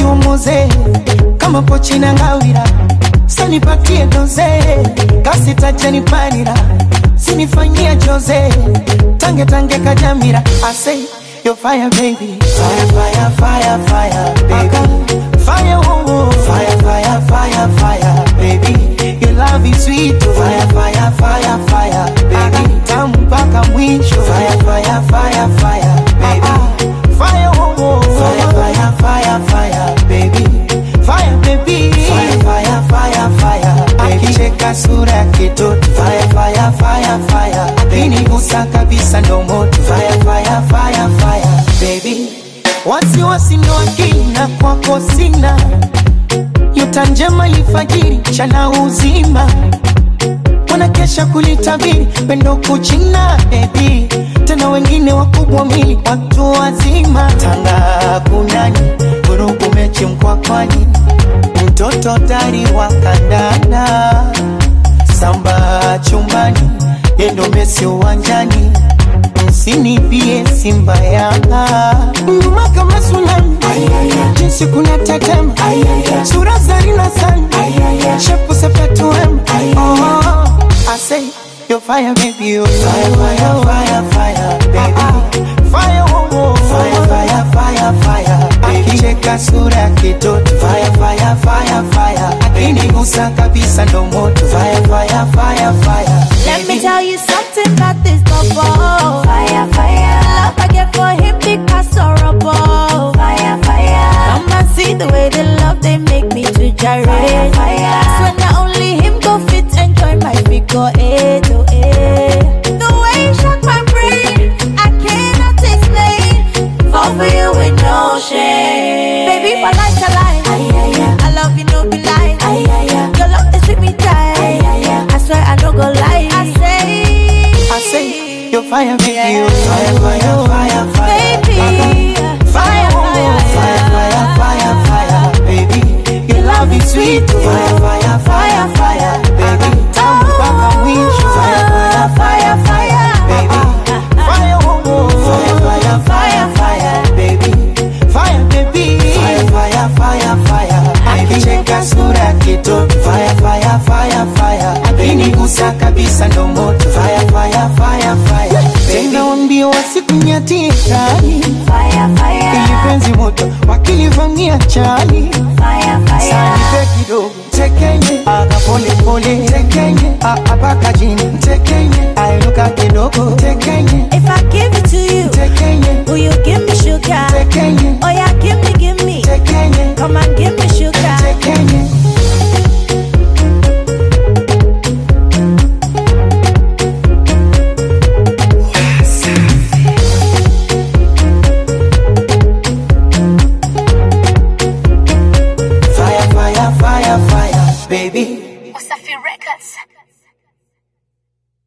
tuomoze kama pochi na ngawira, sanipatie doze kasi tajani panira, sinifanyia Jose tange tange kajamira. I say you're fire baby, fire fire fire fire baby, fire oh fire fire fire fire baby, your love is sweet, fire fire fire fire baby, tamu mpaka mwisho, fire fire fire fire baby, fire oh fire fire fire fire baby, fire baby, fire fire fire fire baby, akicheka sura kitoto, fire fire fire fire baby, usa kabisa ndo moto, fire fire fire fire baby, wasi ndo akina kwako sina, yuta njema ilifajiri chana uzima, wanakesha kulitabiri pendo kuchina baby, tena wengine wakubwa mili watu wazima, tanga kunani vurugu mechi mkwakwani, mtoto tari wa kandana, samba chumbani yendo Messi uwanjani, msinipie Simba Yanga, nguma kama tsunami, jinsi kuna tetema, sura zarina sana, shepu sepetu wema. Oh, I say you're fire baby, you're fire fire fire fire baby, fire oh fire fire fire fire baby, akicheka sura kitoto, fire fire fire fire baby, usa kabisa ndo moto, fire fire fire fire. Let me tell you something about this bubble. Fire, fire. Love I get for him because horrible. Fire, fire. Come and see the way they love, they make me to gyrate. Fire, fire. So not only him go fit, enjoy my figure 8 to 8. The way you shock my brain, I cannot explain. Fall for you with no shame. Baby, my life's a lie. I love you, no be lie. Your love is with me tight. I swear I don't go lie. I say you're fire baby, you're fire fire fire fire baby, fire fire fire fire fire baby, your love is sweet, fire fire fire fire baby, tamu mpaka mwisho, fire fire fire fire baby, fire fire fire fire baby, fire baby, fire fire fire fire, akicheka sura kitoto, fire fire fire fire baby, usa kabisa ndo moto, fire fire fire fire tena wambia wasikunyatie kali, fire fire, ili penzi moto wakilivamia chali, fire fire, sanipe kidogo tekenye, aga pole pole tekenye, apaka jini tekenye, ainuka kidogo tekenye, if I give it to you tekenye, will you give me sugar tekenye, oh yeah give me tekenye, come and give me sugar tekenye. Fire, fire, fire, fire, baby. Wasafi Records.